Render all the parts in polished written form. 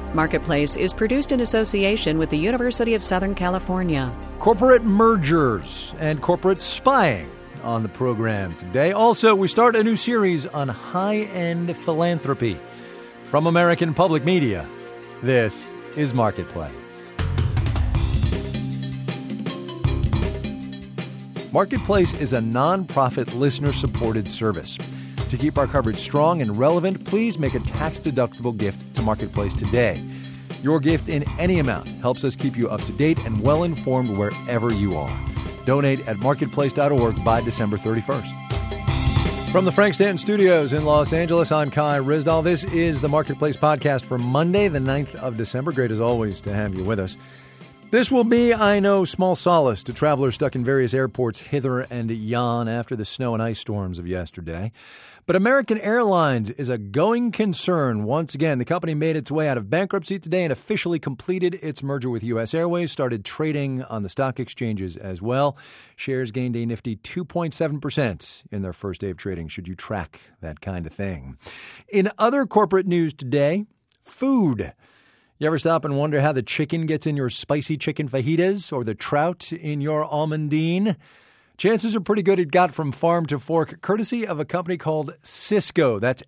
Marketplace is produced in association with the University of Southern California. Corporate mergers and corporate spying on the program today. Also, we start a new series on high-end philanthropy. From American Public Media, this is Marketplace. Marketplace is a nonprofit listener-supported service. To keep our coverage strong and relevant, please make a tax-deductible gift to Marketplace today. Your gift in any amount helps us keep you up to date and well-informed wherever you are. Donate at marketplace.org by December 31st. From the Frank Stanton Studios in Los Angeles, I'm Kai Ryssdal. This is the Marketplace podcast for Monday, the 9th of December. Great as always to have you with us. This will be, I know, small solace to travelers stuck in various airports hither and yon after the snow and ice storms of yesterday. But American Airlines is a going concern. Once again, the company made its way out of bankruptcy today and officially completed its merger with U.S. Airways, started trading on the stock exchanges as well. Shares gained a nifty 2.7% in their first day of trading, should you track that kind of thing. In other corporate news today, food. You ever stop and wonder how the chicken gets in your spicy chicken fajitas or the trout in your almondine? Chances are pretty good it got from farm to fork, courtesy of a company called Sysco. That's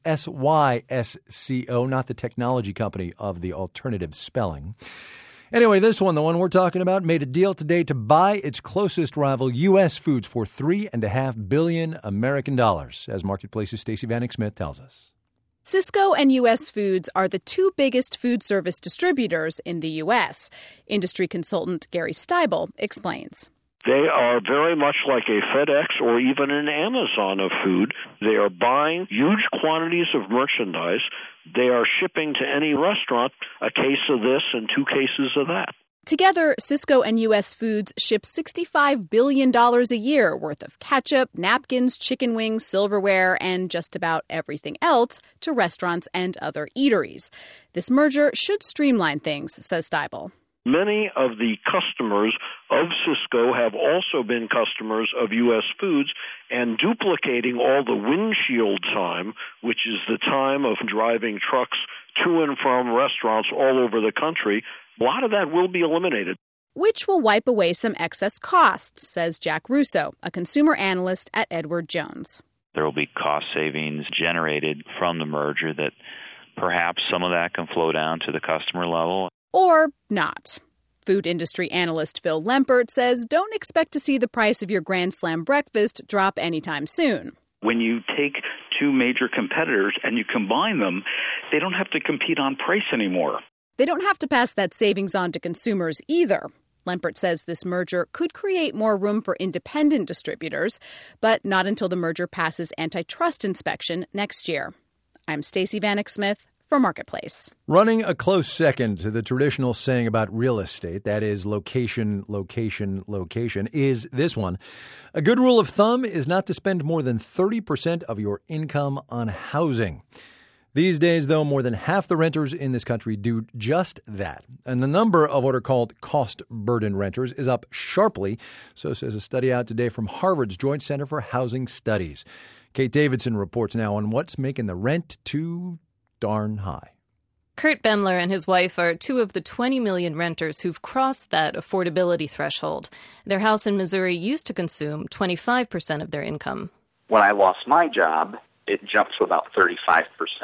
Sysco, not the technology company of the alternative spelling. Anyway, this one, the one we're talking about, made a deal today to buy its closest rival, U.S. Foods, for $3.5 billion American dollars, as Marketplace's Stacey Vanek Smith tells us. Sysco and U.S. Foods are the two biggest food service distributors in the U.S. Industry consultant Gary Steibel explains. They are very much like a FedEx or even an Amazon of food. They are buying huge quantities of merchandise. They are shipping to any restaurant a case of this and 2 cases of that. Together, Sysco and U.S. Foods ship $65 billion a year worth of ketchup, napkins, chicken wings, silverware, and just about everything else to restaurants and other eateries. This merger should streamline things, says Steibel. Many of the customers of Sysco have also been customers of U.S. Foods, and duplicating all the windshield time, which is the time of driving trucks to and from restaurants all over the country, a lot of that will be eliminated. Which will wipe away some excess costs, says Jack Russo, a consumer analyst at Edward Jones. There will be cost savings generated from the merger that perhaps some of that can flow down to the customer level. Or not. Food industry analyst Phil Lempert says don't expect to see the price of your Grand Slam breakfast drop anytime soon. When you take two major competitors and you combine them, they don't have to compete on price anymore. They don't have to pass that savings on to consumers either. Lempert says this merger could create more room for independent distributors, but not until the merger passes antitrust inspection next year. I'm Stacey Vanek Smith for Marketplace. Running a close second to the traditional saying about real estate, that is location, location, location, is this one. A good rule of thumb is not to spend more than 30% of your income on housing. These days, though, more than half the renters in this country do just that. And the number of what are called cost-burden renters is up sharply, so says a study out today from Harvard's Joint Center for Housing Studies. Kate Davidson reports now on what's making the rent too darn high. Kurt Bemler and his wife are two of the 20 million renters who've crossed that affordability threshold. Their house in Missouri used to consume 25% of their income. When I lost my job, it jumped to about 35%.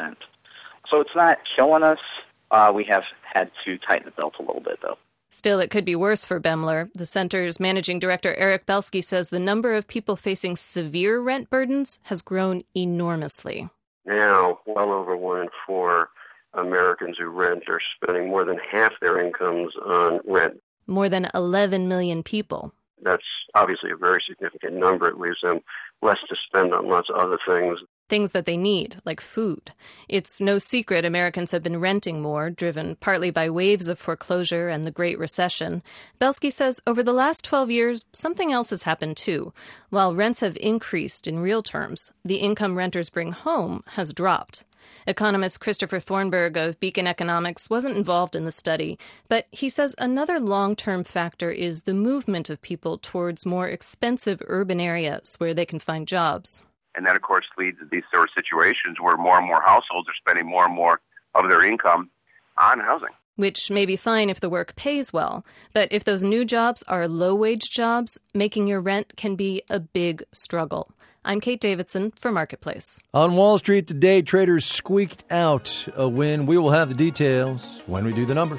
So it's not killing us. We have had to tighten the belt a little bit, though. Still, it could be worse for Bemler. The center's managing director, Eric Belsky, says the number of people facing severe rent burdens has grown enormously. Now, well over 1 in 4 Americans who rent are spending more than half their incomes on rent. More than 11 million people. That's obviously a very significant number. It leaves them less to spend on lots of other things. Things that they need, like food. It's no secret Americans have been renting more, driven partly by waves of foreclosure and the Great Recession. Belsky says over the last 12 years, something else has happened too. While rents have increased in real terms, the income renters bring home has dropped. Economist Christopher Thornburg of Beacon Economics wasn't involved in the study, but he says another long-term factor is the movement of people towards more expensive urban areas where they can find jobs. And that, of course, leads to these sort of situations where more and more households are spending more and more of their income on housing. which may be fine if the work pays well. But if those new jobs are low-wage jobs, making your rent can be a big struggle. I'm Kate Davidson for Marketplace. On Wall Street today, traders squeaked out a win. We will have the details when we do the numbers.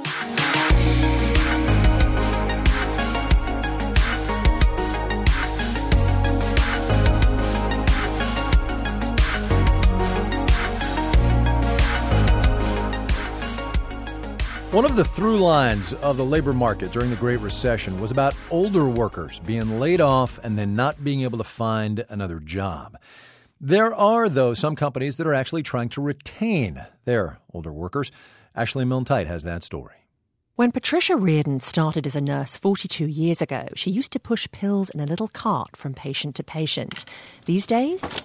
One of the through lines of the labor market during the Great Recession was about older workers being laid off and then not being able to find another job. There are, though, some companies that are actually trying to retain their older workers. Ashley Milne-Tyte has that story. When Patricia Reardon started as a nurse 42 years ago, she used to push pills in a little cart from patient to patient. These days,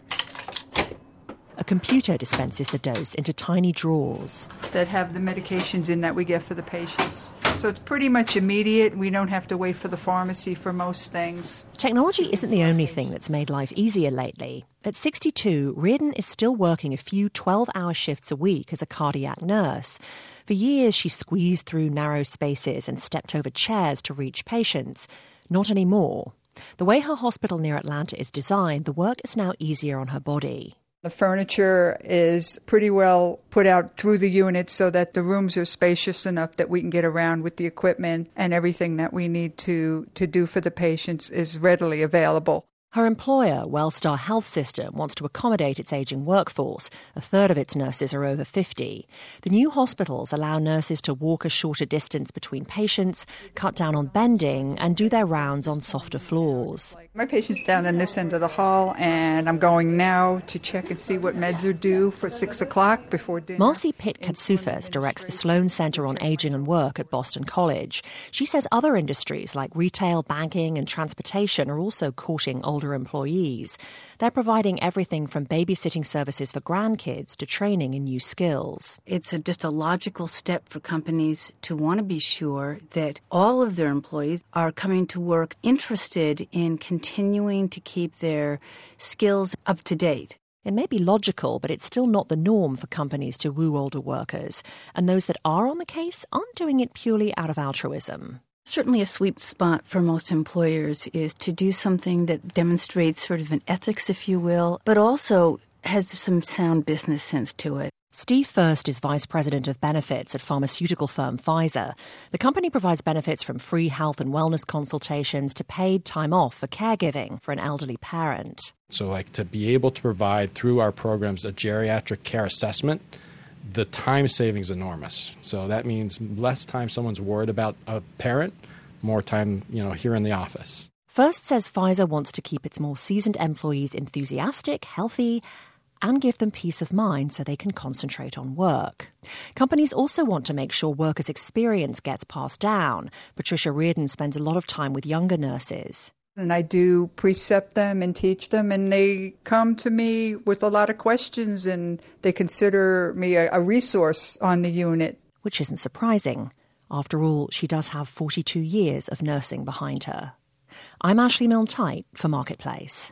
a computer dispenses the dose into tiny drawers that have the medications in that we get for the patients. So it's pretty much immediate. We don't have to wait for the pharmacy for most things. Technology isn't the only thing that's made life easier lately. At 62, Reardon is still working a few 12-hour shifts a week as a cardiac nurse. For years, she squeezed through narrow spaces and stepped over chairs to reach patients. Not anymore. The way her hospital near Atlanta is designed, the work is now easier on her body. The furniture is pretty well put out through the unit so that the rooms are spacious enough that we can get around with the equipment, and everything that we need to do for the patients is readily available. Her employer, Wellstar Health System, wants to accommodate its aging workforce. A third of its nurses are over 50. The new hospitals allow nurses to walk a shorter distance between patients, cut down on bending, and do their rounds on softer floors. My patient's down in this end of the hall, and I'm going now to check and see what meds are due for 6 o'clock before dinner. Marcy Pitt-Katsouphas directs the Sloan Center on Aging and Work at Boston College. She says other industries like retail, banking, and transportation are also courting older employees. They're providing everything from babysitting services for grandkids to training in new skills. It's just a logical step for companies to want to be sure that all of their employees are coming to work interested in continuing to keep their skills up to date. It may be logical, but it's still not the norm for companies to woo older workers. And those that are on the case aren't doing it purely out of altruism. Certainly a sweet spot for most employers is to do something that demonstrates sort of an ethics, if you will, but also has some sound business sense to it. Steve First is vice president of benefits at pharmaceutical firm Pfizer. The company provides benefits from free health and wellness consultations to paid time off for caregiving for an elderly parent. So to be able to provide through our programs a geriatric care assessment, the time saving is enormous. So that means less time someone's worried about a parent, more time, here in the office. First says Pfizer wants to keep its more seasoned employees enthusiastic, healthy, and give them peace of mind so they can concentrate on work. Companies also want to make sure workers' experience gets passed down. Patricia Reardon spends a lot of time with younger nurses. And I do precept them and teach them, and they come to me with a lot of questions, and they consider me a resource on the unit. Which isn't surprising. After all, she does have 42 years of nursing behind her. I'm Ashley Milne-Tyte for Marketplace.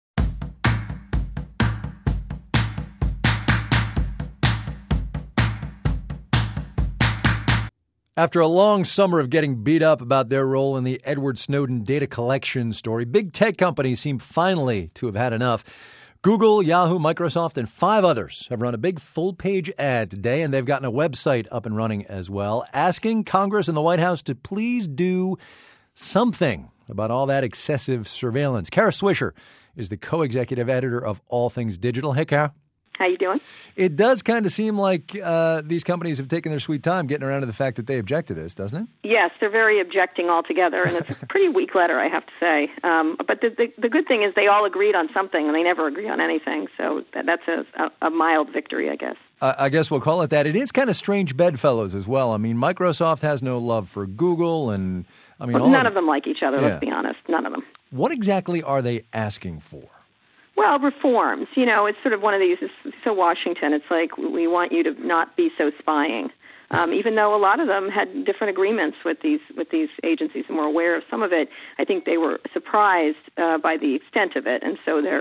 After a long summer of getting beat up about their role in the Edward Snowden data collection story, big tech companies seem finally to have had enough. Google, Yahoo, Microsoft, and 5 others have run a big full-page ad today, and they've gotten a website up and running as well, asking Congress and the White House to please do something about all that excessive surveillance. Kara Swisher is the co-executive editor of All Things Digital. Hey, Kara. How you doing? It does kind of seem like these companies have taken their sweet time getting around to the fact that they object to this, doesn't it? Yes, they're very objecting altogether, and it's a pretty weak letter, I have to say. But the good thing is they all agreed on something, and they never agree on anything, so that's a mild victory, I guess. I guess we'll call it that. It is kind of strange bedfellows as well. I mean, Microsoft has no love for Google, and none of them like each other, let's be honest, none of them. What exactly are they asking for? Well, reforms. It's sort of one of these, so Washington, it's like we want you to not be so spying. Even though a lot of them had different agreements with these agencies and were aware of some of it, I think they were surprised by the extent of it, and so they're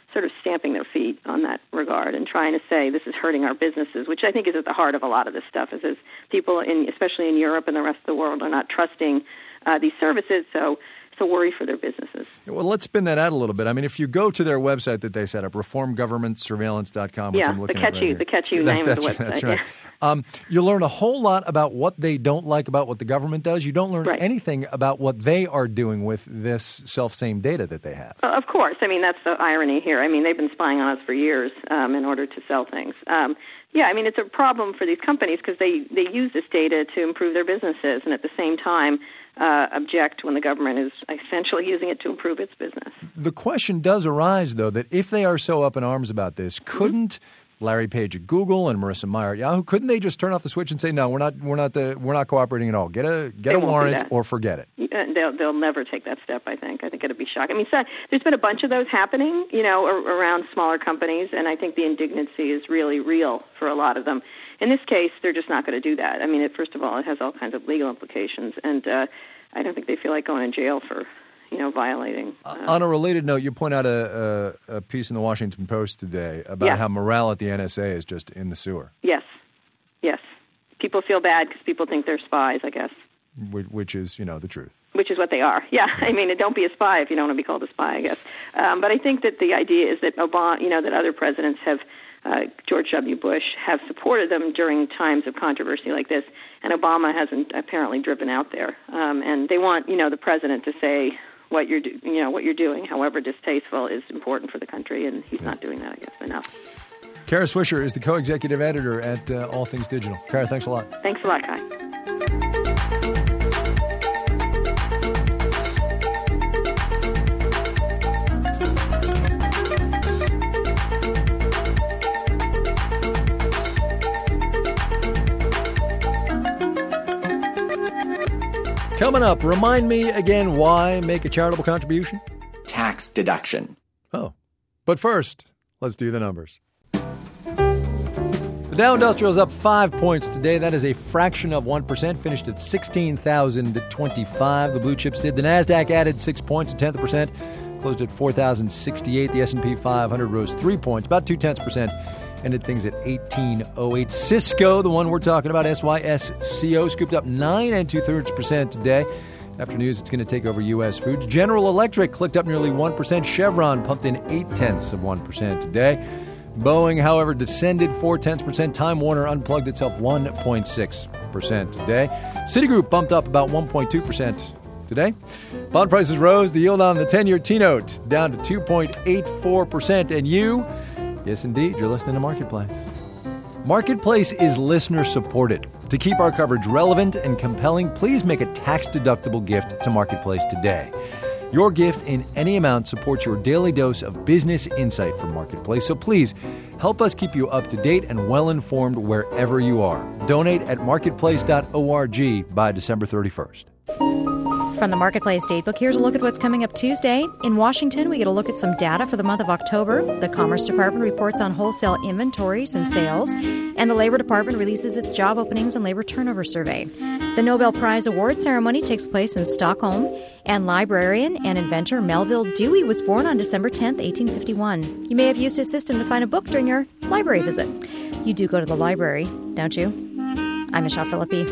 sort of stamping their feet on that regard and trying to say this is hurting our businesses, which I think is at the heart of a lot of this stuff, is people, especially in Europe and the rest of the world, are not trusting these services, so it's a worry for their businesses. Well, let's spin that out a little bit. I mean, if you go to their website that they set up, reformgovernmentsurveillance.com, which I'm looking at right here. The catchy name of the website. That's right. You learn a whole lot about what they don't like about what the government does. You don't learn anything about what they are doing with this self-same data that they have. Of course. I mean, that's the irony here. I mean, they've been spying on us for years in order to sell things. I mean, it's a problem for these companies because they use this data to improve their businesses and at the same time object when the government is essentially using it to improve its business. The question does arise, though, that if they are so up in arms about this, couldn't Larry Page at Google and Marissa Mayer at Yahoo, couldn't they just turn off the switch and say, no, we're not cooperating at all? Get a warrant or forget it. They'll never take that step, I think. I think it'd be shocking. I mean, there's been a bunch of those happening, around smaller companies, and I think the indignancy is really real for a lot of them. In this case, they're just not going to do that. I mean, first of all, it has all kinds of legal implications, and I don't think they feel like going to jail for violating. On a related note, you point out a piece in the Washington Post today about how morale at the NSA is just in the sewer. Yes. People feel bad because people think they're spies, I guess. Which is, the truth. Which is what they are. Yeah, I mean, don't be a spy if you don't want to be called a spy, I guess. But I think that the idea is that Obama, that other presidents have, George W. Bush, have supported them during times of controversy like this, and Obama hasn't apparently driven out there. And they want, the president to say what you're doing, however distasteful, is important for the country, and he's not doing that, I guess, enough. Kara Swisher is the co-executive editor at All Things Digital. Kara, thanks a lot. Thanks a lot, Kai. Coming up, remind me again why make a charitable contribution? Tax deduction. Oh, but first, let's do the numbers. The Dow Industrial is up 5 points today. That is a fraction of 1%, finished at 16,025. The blue chips did. The NASDAQ added 6 points, 1/10%, closed at 4,068. The S&P 500 rose 3 points, about 0.2%. Ended things at 1808. Cisco, the one we're talking about, SYSCO, scooped up 9 2/3% today. After news, it's going to take over U.S. Foods. General Electric clicked up nearly 1%. Chevron pumped in 0.8% today. Boeing, however, descended 0.4%. Time Warner unplugged itself 1.6% today. Citigroup bumped up about 1.2% today. Bond prices rose. The yield on the 10-year T-note down to 2.84%. And you... Yes, indeed. You're listening to Marketplace. Marketplace is listener-supported. To keep our coverage relevant and compelling, please make a tax-deductible gift to Marketplace today. Your gift in any amount supports your daily dose of business insight from Marketplace. So please, help us keep you up to date and well-informed wherever you are. Donate at marketplace.org by December 31st. From the Marketplace Datebook, here's a look at what's coming up Tuesday. In Washington, we get a look at some data for the month of October. The Commerce Department reports on wholesale inventories and sales. And the Labor Department releases its job openings and labor turnover survey. The Nobel Prize award ceremony takes place in Stockholm. And librarian and inventor Melville Dewey was born on December 10th, 1851. You may have used his system to find a book during your library visit. You do go to the library, don't you? I'm Michelle Philippi.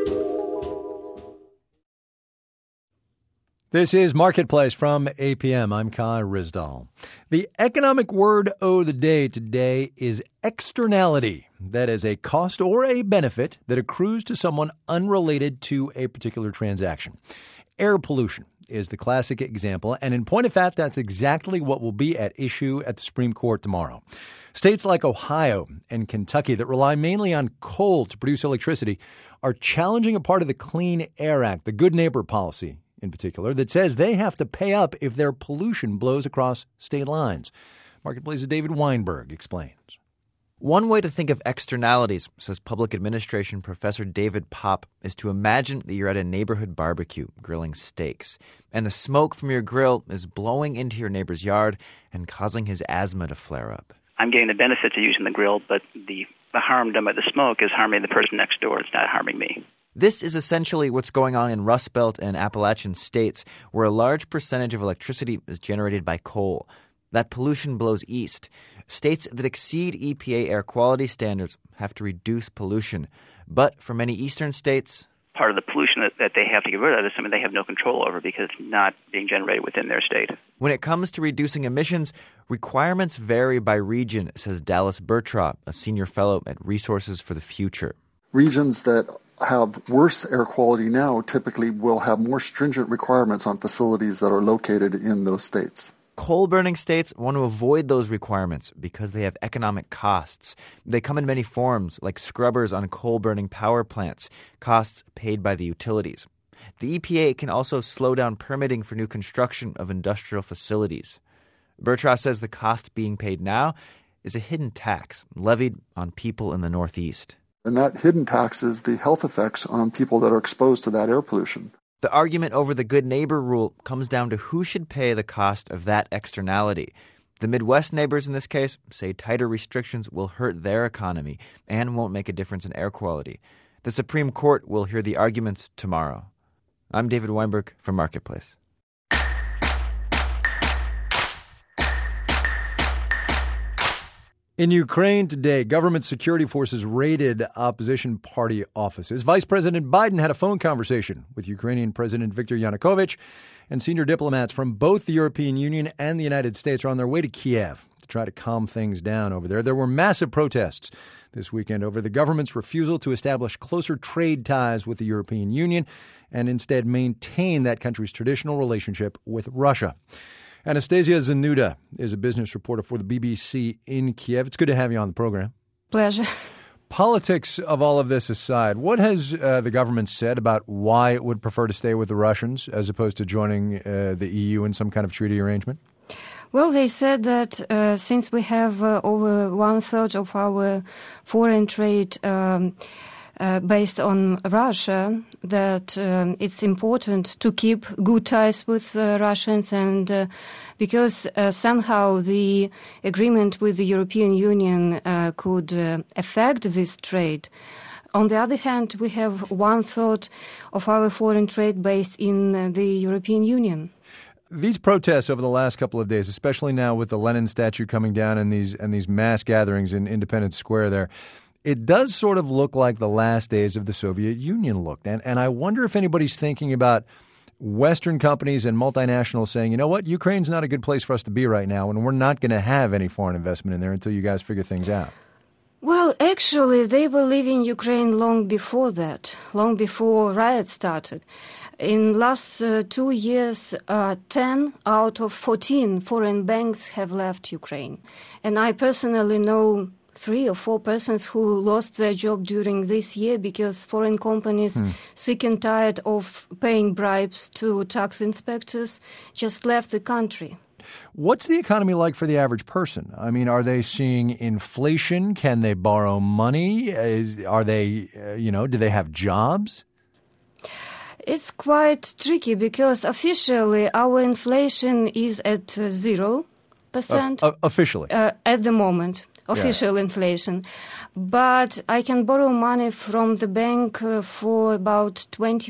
This is Marketplace from APM. I'm Kai Rizdal. The economic word of the day today is externality. That is a cost or a benefit that accrues to someone unrelated to a particular transaction. Air pollution is the classic example, and in point of fact, that's exactly what will be at issue at the Supreme Court tomorrow. States like Ohio and Kentucky that rely mainly on coal to produce electricity are challenging a part of the Clean Air Act, the Good Neighbor policy in particular, that says they have to pay up if their pollution blows across state lines. Marketplace's David Weinberg explains. One way to think of externalities, says public administration professor David Popp, is to imagine that you're at a neighborhood barbecue grilling steaks, and the smoke from your grill is blowing into your neighbor's yard and causing his asthma to flare up. I'm getting the benefits of using the grill, but the harm done by the smoke is harming the person next door. It's not harming me. This is essentially what's going on in Rust Belt and Appalachian states, where a large percentage of electricity is generated by coal. That pollution blows east. States that exceed EPA air quality standards have to reduce pollution. But for many eastern states, part of the pollution that they have to get rid of is something they have no control over because it's not being generated within their state. When it comes to reducing emissions, requirements vary by region, says Dallas Bertraw, a senior fellow at Resources for the Future. Regions that have worse air quality now typically will have more stringent requirements on facilities that are located in those states. Coal-burning states want to avoid those requirements because they have economic costs. They come in many forms, like scrubbers on coal-burning power plants, costs paid by the utilities. The EPA can also slow down permitting for new construction of industrial facilities. Bertraw says the cost being paid now is a hidden tax levied on people in the Northeast. And that hidden tax is the health effects on people that are exposed to that air pollution. The argument over the Good Neighbor rule comes down to who should pay the cost of that externality. The Midwest neighbors in this case say tighter restrictions will hurt their economy and won't make a difference in air quality. The Supreme Court will hear the arguments tomorrow. I'm David Weinberg for Marketplace. In Ukraine today, government security forces raided opposition party offices. Vice President Biden had a phone conversation with Ukrainian President Viktor Yanukovych, and senior diplomats from both the European Union and the United States are on their way to Kiev to try to calm things down over there. There were massive protests this weekend over the government's refusal to establish closer trade ties with the European Union and instead maintain that country's traditional relationship with Russia. Anastasia Zanuda is a business reporter for the BBC in Kiev. It's good to have you on the program. Pleasure. Politics of all of this aside, what has the government said about why it would prefer to stay with the Russians as opposed to joining the EU in some kind of treaty arrangement? Well, they said that since we have over one-third of our foreign trade based on Russia, that it's important to keep good ties with Russians, and because somehow the agreement with the European Union could affect this trade. On the other hand, we have one-third of our foreign trade based in the European Union. These protests over the last couple of days, especially now with the Lenin statue coming down and these mass gatherings in Independence Square there, it does sort of look like the last days of the Soviet Union looked. And I wonder if anybody's thinking about Western companies and multinationals saying, you know what, Ukraine's not a good place for us to be right now, and we're not going to have any foreign investment in there until you guys figure things out. Well, actually, they were leaving Ukraine long before that, long before riots started. In last 2 years, 10 out of 14 foreign banks have left Ukraine. And I personally know 3 or 4 persons who lost their job during this year because foreign companies, sick and tired of paying bribes to tax inspectors, just left the country. What's the economy like for the average person? I mean, are they seeing inflation? Can they borrow money? Do they have jobs? It's quite tricky because officially our inflation is at 0%. Officially? At the moment. Official inflation. But I can borrow money from the bank for about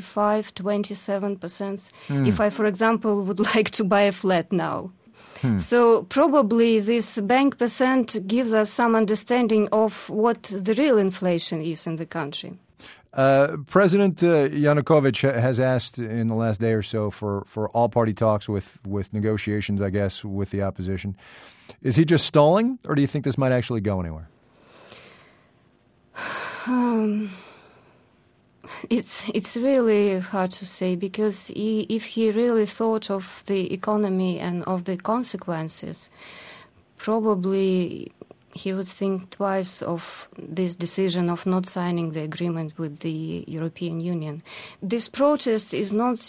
25-27% if I, for example, would like to buy a flat now. So probably this bank percent gives us some understanding of what the real inflation is in the country. President Yanukovych has asked in the last day or so for all-party talks with negotiations, I guess, with the opposition. Is he just stalling, or do you think this might actually go anywhere? It's really hard to say, because if he really thought of the economy and of the consequences, probably he would think twice of this decision of not signing the agreement with the European Union. This protest is not,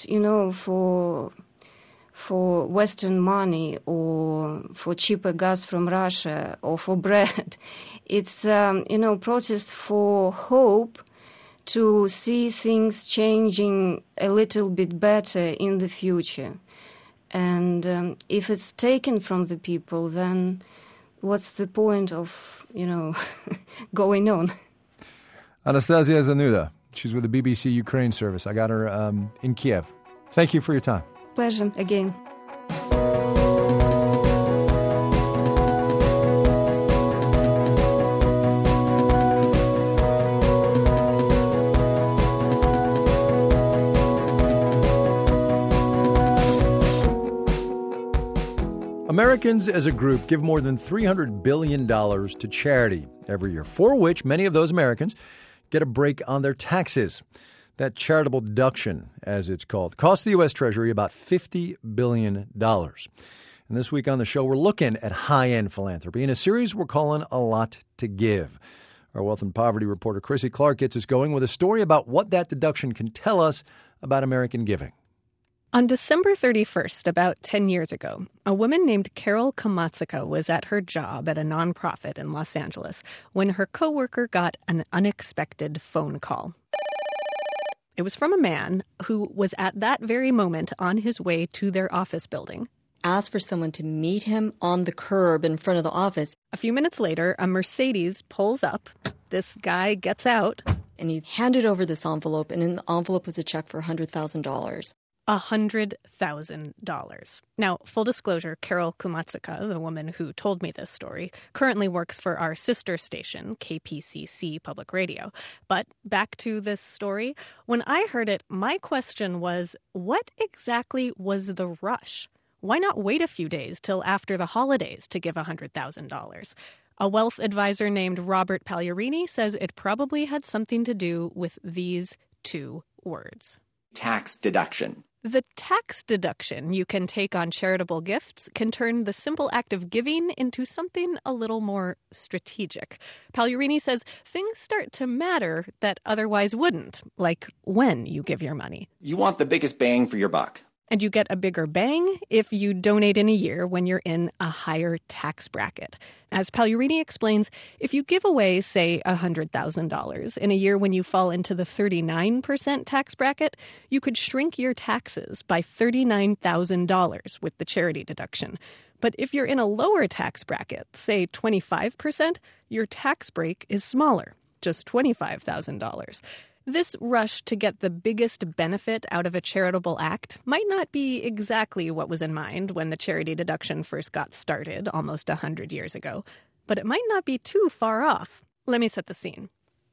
for Western money or for cheaper gas from Russia or for bread. It's, protest for hope to see things changing a little bit better in the future. And if it's taken from the people, then what's the point of, going on? Anastasia Zanuda, she's with the BBC Ukraine service. I got her in Kiev. Thank you for your time. Pleasure again. Americans as a group give more than $300 billion to charity every year, for which many of those Americans get a break on their taxes. That charitable deduction, as it's called, costs the U.S. Treasury about $50 billion. And this week on the show, we're looking at high-end philanthropy in a series we're calling A Lot to Give. Our wealth and poverty reporter Chrissy Clark gets us going with a story about what that deduction can tell us about American giving. On December 31st, about 10 years ago, a woman named Carol Komatsuka was at her job at a nonprofit in Los Angeles when her coworker got an unexpected phone call. It was from a man who was at that very moment on his way to their office building. Asked for someone to meet him on the curb in front of the office. A few minutes later, a Mercedes pulls up. This guy gets out. And he handed over this envelope, and in the envelope was a check for $100,000. $100,000. Now, full disclosure, Carol Komatsuka, the woman who told me this story, currently works for our sister station, KPCC Public Radio. But back to this story. When I heard it, my question was, what exactly was the rush? Why not wait a few days till after the holidays to give $100,000? A wealth advisor named Robert Pagliarini says it probably had something to do with these two words. Tax deduction. The tax deduction you can take on charitable gifts can turn the simple act of giving into something a little more strategic. Pagliarini says things start to matter that otherwise wouldn't, like when you give your money. You want the biggest bang for your buck. And you get a bigger bang if you donate in a year when you're in a higher tax bracket. As Pagliarini explains, if you give away, say, $100,000 in a year when you fall into the 39% tax bracket, you could shrink your taxes by $39,000 with the charity deduction. But if you're in a lower tax bracket, say 25%, your tax break is smaller, just $25,000. This rush to get the biggest benefit out of a charitable act might not be exactly what was in mind when the charity deduction first got started almost 100 years ago, but it might not be too far off. Let me set the scene.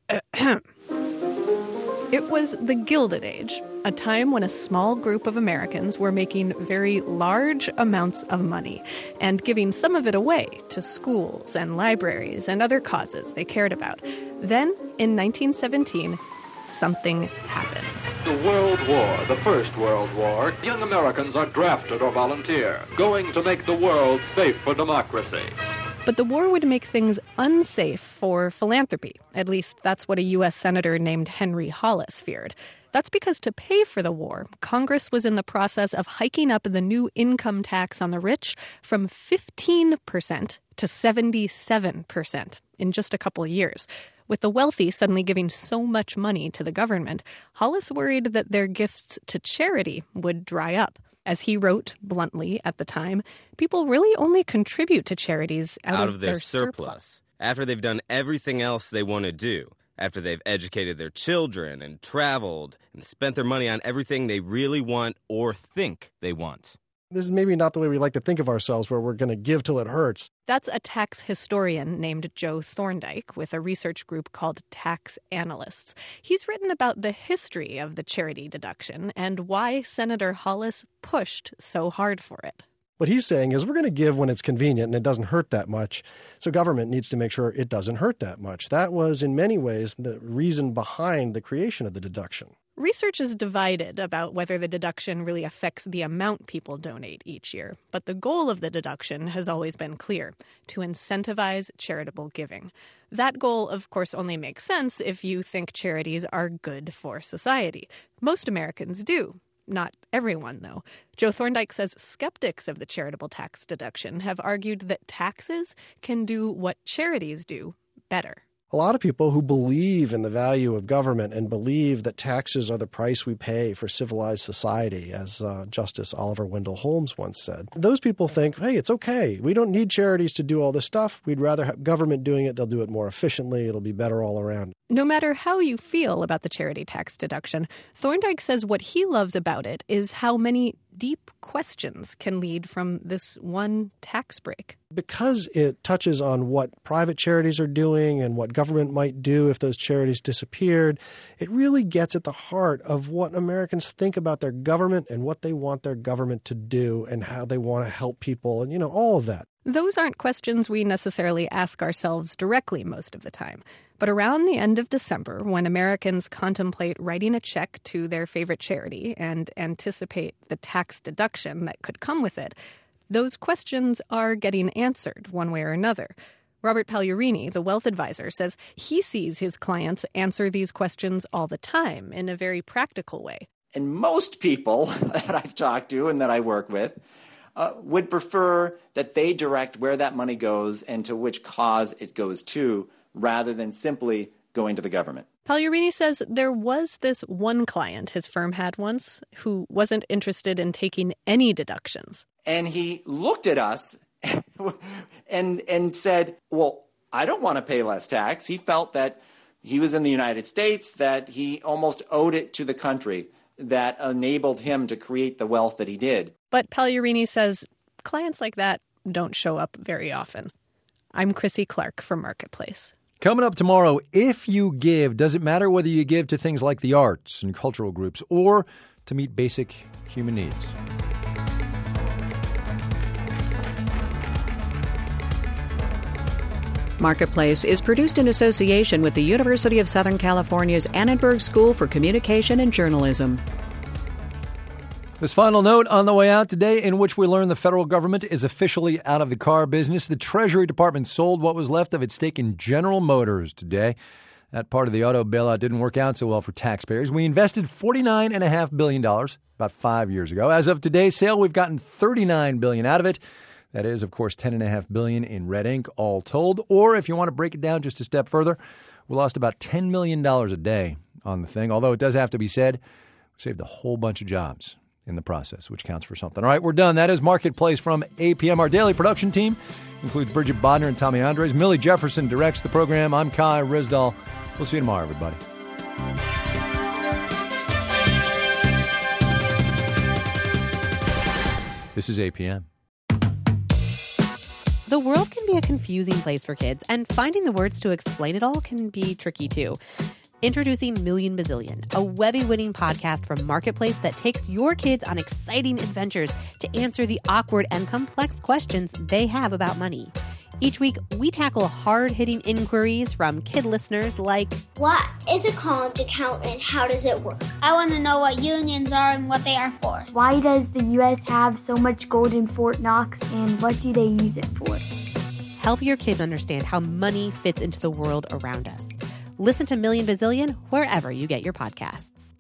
It was the Gilded Age, a time when a small group of Americans were making very large amounts of money and giving some of it away to schools and libraries and other causes they cared about. Then, in 1917, something happens. The World War, the First World War, young Americans are drafted or volunteer, going to make the world safe for democracy. But the war would make things unsafe for philanthropy. At least that's what a U.S. Senator named Henry Hollis feared. That's because to pay for the war, Congress was in the process of hiking up the new income tax on the rich from 15% to 77% in just a couple of years. With the wealthy suddenly giving so much money to the government, Hollis worried that their gifts to charity would dry up. As he wrote bluntly at the time, people really only contribute to charities out of their surplus. After they've done everything else they want to do, after they've educated their children and traveled and spent their money on everything they really want or think they want. This is maybe not the way we like to think of ourselves, where we're going to give till it hurts. That's a tax historian named Joe Thorndike with a research group called Tax Analysts. He's written about the history of the charity deduction and why Senator Hollis pushed so hard for it. What he's saying is we're going to give when it's convenient and it doesn't hurt that much. So government needs to make sure it doesn't hurt that much. That was, in many ways, the reason behind the creation of the deduction. Research is divided about whether the deduction really affects the amount people donate each year. But the goal of the deduction has always been clear: to incentivize charitable giving. That goal, of course, only makes sense if you think charities are good for society. Most Americans do. Not everyone, though. Joe Thorndike says skeptics of the charitable tax deduction have argued that taxes can do what charities do better. A lot of people who believe in the value of government and believe that taxes are the price we pay for civilized society, as Justice Oliver Wendell Holmes once said, those people think, hey, it's okay. We don't need charities to do all this stuff. We'd rather have government doing it. They'll do it more efficiently. It'll be better all around. No matter how you feel about the charity tax deduction, Thorndike says what he loves about it is how many deep questions can lead from this one tax break. Because it touches on what private charities are doing and what government might do if those charities disappeared, it really gets at the heart of what Americans think about their government and what they want their government to do and how they want to help people and, all of that. Those aren't questions we necessarily ask ourselves directly most of the time. But around the end of December, when Americans contemplate writing a check to their favorite charity and anticipate the tax deduction that could come with it, those questions are getting answered one way or another. Robert Pagliarini, the wealth advisor, says he sees his clients answer these questions all the time in a very practical way. And most people that I've talked to and that I work with would prefer that they direct where that money goes and to which cause it goes to, rather than simply going to the government. Pagliarini says there was this one client his firm had once who wasn't interested in taking any deductions. And he looked at us and said, well, I don't want to pay less tax. He felt that he was in the United States, that he almost owed it to the country that enabled him to create the wealth that he did. But Pagliarini says clients like that don't show up very often. I'm Chrissy Clark for Marketplace. Coming up tomorrow, if you give, does it matter whether you give to things like the arts and cultural groups or to meet basic human needs? Marketplace is produced in association with the University of Southern California's Annenberg School for Communication and Journalism. This final note on the way out today, in which we learn the federal government is officially out of the car business. The Treasury Department sold what was left of its stake in General Motors today. That part of the auto bailout didn't work out so well for taxpayers. We invested $49.5 billion about 5 years ago. As of today's sale, we've gotten $39 billion out of it. That is, of course, $10.5 billion in red ink, all told. Or if you want to break it down just a step further, we lost about $10 million a day on the thing. Although it does have to be said, we saved a whole bunch of jobs in the process, which counts for something. All right, we're done. That is Marketplace from APM. Our daily production team includes Bridget Bodner and Tommy Andres. Millie Jefferson directs the program. I'm Kai Ryssdal. We'll see you tomorrow, everybody. This is APM. The world can be a confusing place for kids, and finding the words to explain it all can be tricky, too. Introducing Million Bazillion, a Webby-winning podcast from Marketplace that takes your kids on exciting adventures to answer the awkward and complex questions they have about money. Each week, we tackle hard-hitting inquiries from kid listeners like, what is a college account and how does it work? I want to know what unions are and what they are for. Why does the U.S. have so much gold in Fort Knox and what do they use it for? Help your kids understand how money fits into the world around us. Listen to Million Bazillion wherever you get your podcasts.